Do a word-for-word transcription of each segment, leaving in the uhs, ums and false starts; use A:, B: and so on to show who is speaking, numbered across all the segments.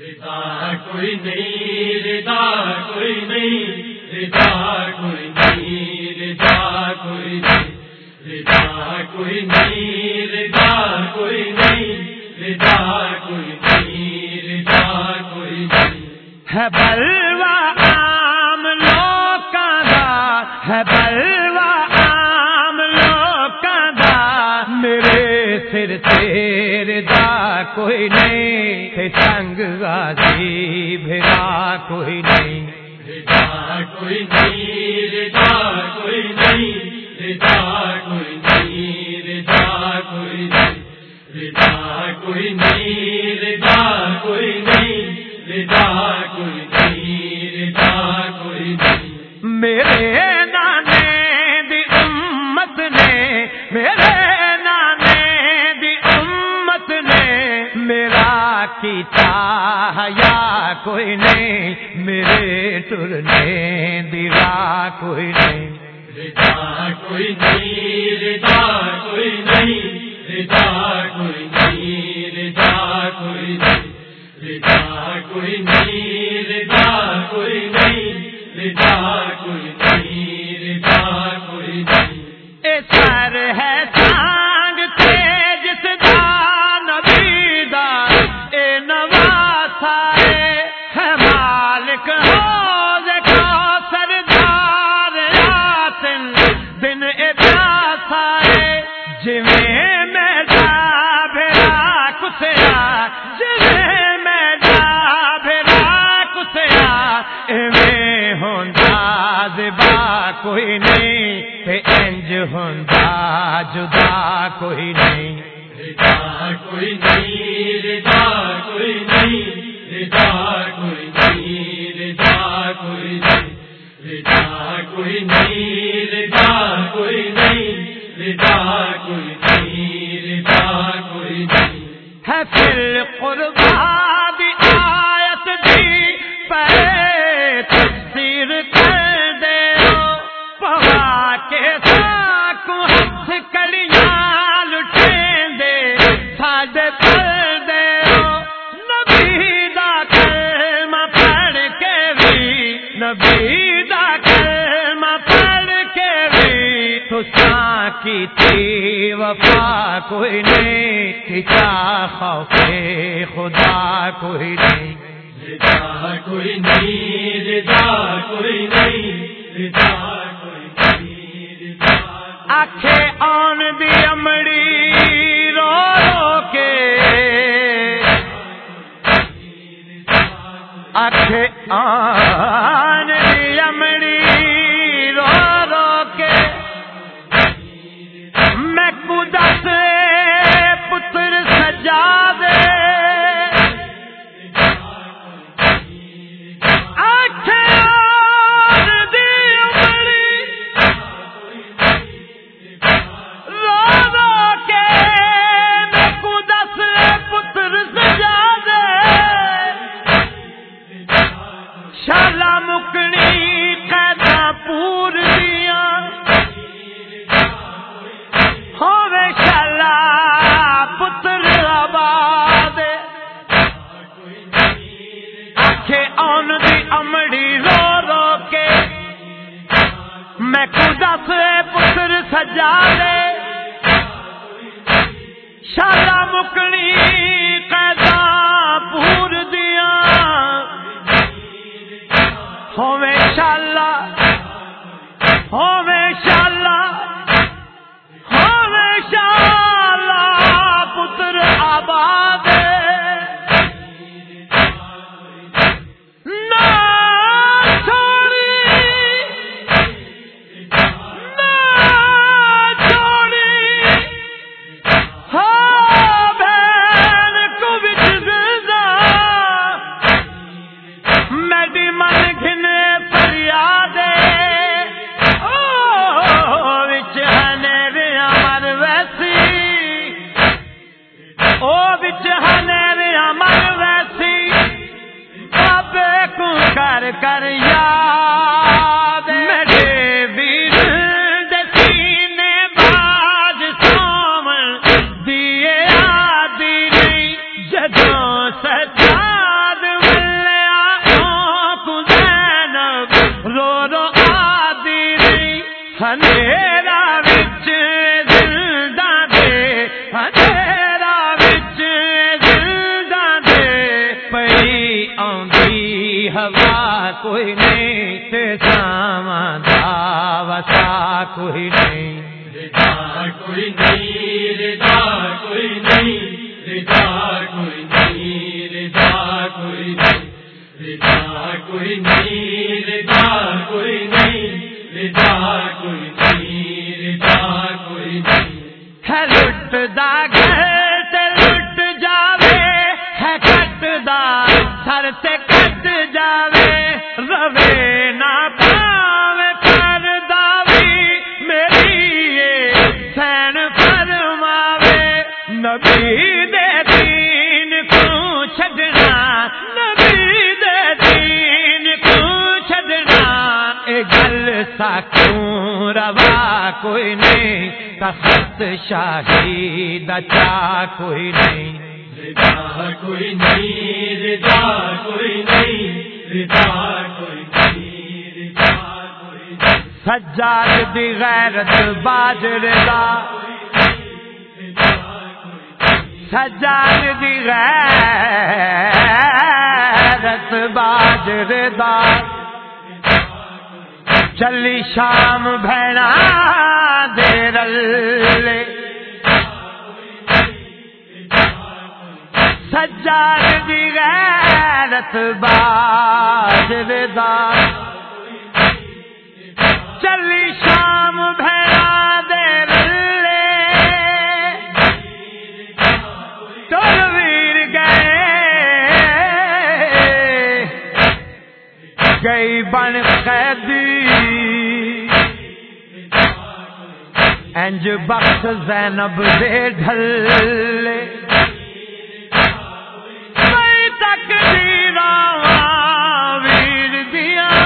A: رضا کوئی نہیں، رضا کوئی نہیں، رضا کوئی نہیں، رضا کوئی نہیں، رضا کوئی نہیں، رضا کوئی نہیں، رضا کوئی نہیں، رضا کوئی نہیں۔
B: ہے بلوا عام لوکاں دا، ہے بلوا عام لوکاں دا، میرے سر تے رضا کوئی نہیں، تے سنگ غازی بھرا کوئی نہیں۔
A: رضا کوئی نہیں، رضا کوئی نہیں، رضا کوئی نہیں، رضا کوئی نہیں، رضا کوئی نہیں، رضا کوئی نہیں، رضا کوئی نہیں، رضا کوئی نہیں۔
B: میرے نانے دی امت نے، میرے نانے دی امت نے میرا کیتا حیا کوئی نہیں، میرے ٹرنے دی راہ کوئی نہیں۔
A: رضا کوئی نہیں، رضا کوئی نہیں، رضا کوئی نہیں، رضا کوئی نہیں، رضا کوئی نہیں، رضا کوئی نہیں، رضا کوئی نہیں، رضا کوئی نہیں۔
B: اے سر ہے سانگ تے جس دا نبی دا اے نواسا ہے مالک حوض کوثر دار یاسین دن اے پیاسا ہے، جویں میں جا بھرا کسیا، جویں میں جا بھرا کسیا، ایویں ہوندا زبا کوئی نہیں، تے انج ہوندا جدا کوئی نہیں۔
A: رضا کوئی نہیں، رضا کوئی نہیں، رضا کوئی نہیں، رضا کوئی نہیں، رضا کوئی نہیں، رضا کوئی نہیں، رضا کوئی نہیں، رضا کوئی نہیں۔
B: ہے پھر قربا دی آیت دی پہلے تفسیر کر دے ہو، پوا کے ساکو ہاتھ کڑیاں لٹیں دے ساڈے پڑھ دے ہو، نبی دا کلمہ پڑھ کے بھی، نبی دا کلمہ پڑھ کے بھی تساں کی تھی وفا کوئی نہیں، کیا خوف خدا کوئی نہیں۔
A: رضا کوئی نہیں، رضا کوئی نہیں، رضا کوئی نہیں، رضا
B: آنکھے آن دی امڑی رو رو کے، آنکھے آن دی امڑی رو رو کے، میں قدس پتر سجا دے، آنکھے آن دی امڑی رو رو کے، میں قدس پتر سجا دے، شالا مکنی قیداں پور دیاں، ہووے شالا پتر آباد، آنکھیں آن دی امڑی رو رو کے، میں قدس پتر سجا دے، شالا مکنی قیداں پور دیاں، ہووے شالا ہووے شالا ہووے شالا پتر آباد، نہ چھوڑی نہ چھوڑی، ہو بہن کو بچ زندہ، میڈی من گھنے فریاد، او وچ ہنے امر ویسی، او وچ ہنے امر ویسی، بابے کو کر کر یاد، میرے ویر دے سینے باج سومن دیے آدی نہیں، جدوں سجاد اندھیرا وچ زندہ دے اندھیرا وچ زندہ دے پئی آندی ہوا کوئی نہیں تے ساواں دا وسا کوئی نہیں
A: رضا کوئی نہیں رضا کوئی نہیں رضا کوئی نہیں رضا کوئی نہیں رضا کوئی نہیں رضا کوئی نہیں رضا کوئی نہیں رضا کوئی نہیں
B: ہے لٹ دا گھر تے لٹ جاوے ہے کٹ دا سر تے کٹ جاوے روے نہ پاوے پر داوی میری یہ سین فرماوے نبی دے دین کو چھڈنا نبی دے دین کو چھڈنا اے گل ساکوں روا کوئی نہیں تخت شاہی دا چا کوئی نہیں
A: رضا کوئی نہیں رضا کوئی نہیں رضا کوئی نہیں رضا کوئی نہیں
B: سجاد دی غیرت باج رضا سجاد دی غیرت باج رضا چلی شام بھینا دے رلے سجاد دی غیرت باج رضا چلی شام بھینا دے رلے تلویر گئے گئی بن قیدی انج بخت زینب دے ڈھلے میں تقدیراں ویر دیاں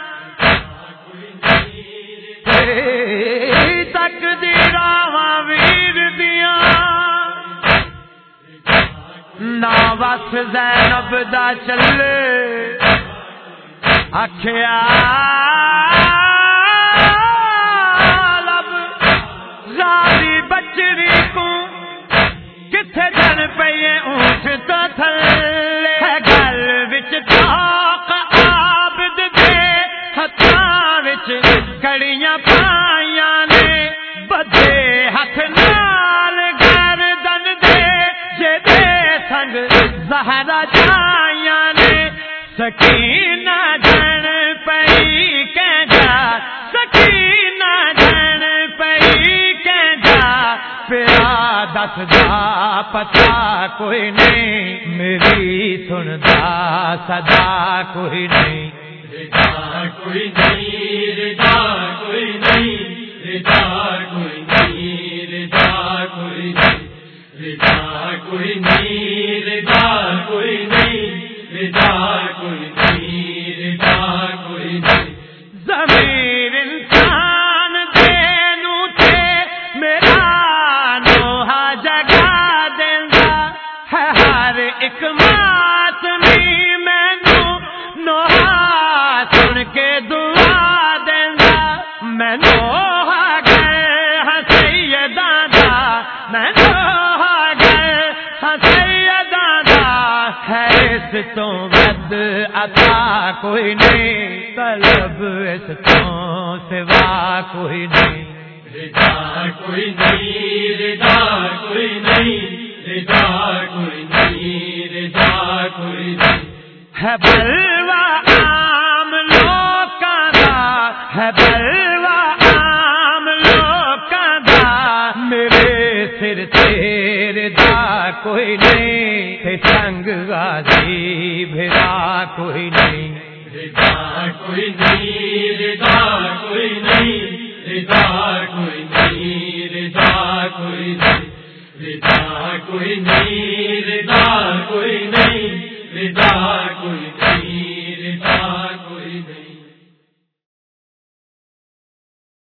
B: تقدیراں ویر دیاں نا بس زینب دا چلے آکھیا غازی بچری کو کتھے جن پئیے اونٹ تو تھلے گل وچ طاق عابد دے ہتھاں وچ کڑیاں پائیاں نے بدے ہتھ نال گردن دے جے دے سنگ زہرا جائیاں نے سکینہ جن پئی کہندا سکینہ جن پئی پیا دس دا پتا کوئی نہیں میری سندا صدا کوئی نہیں
A: رضا کوئی نہیں رضا کوئی نہیں رضا کوئی نہیں رضا کوئی نہیں رضا کوئی نہیں رضا کوئی نہیں رضا کوئی نہیں رضا کوئی نہیں
B: ضمیر انسان دینو تے میرا نوحہ جگا دیندا ہے ہر ایک ماتمی مینو نوحہ سن کے دعا دیندا میں نوحہ گئے ہاں سیداں دا میں نوحہ گئے ہاں سیداں دا ہے اس تو ود عطا کوئی نہیں طلب اس تو سوا کوئی نہیں
A: رضا کوئی نہیں رضا کوئی نہیں رضا کوئی نہیں رضا کوئی نہیں
B: ہے بلوا عام لوکاں دا ہے بلوا عام لوکاں دا میرے سر تیرے دا کوئی نہیں تے سنگ غازی بھرا کوئی نہیں
A: رضا کوئی نہیں رضا کوئی نہیں رضا کوئی نہیں رضا کوئی نہیں رضا کوئی نہیں رضا کوئی نہیں رضا کوئی نہیں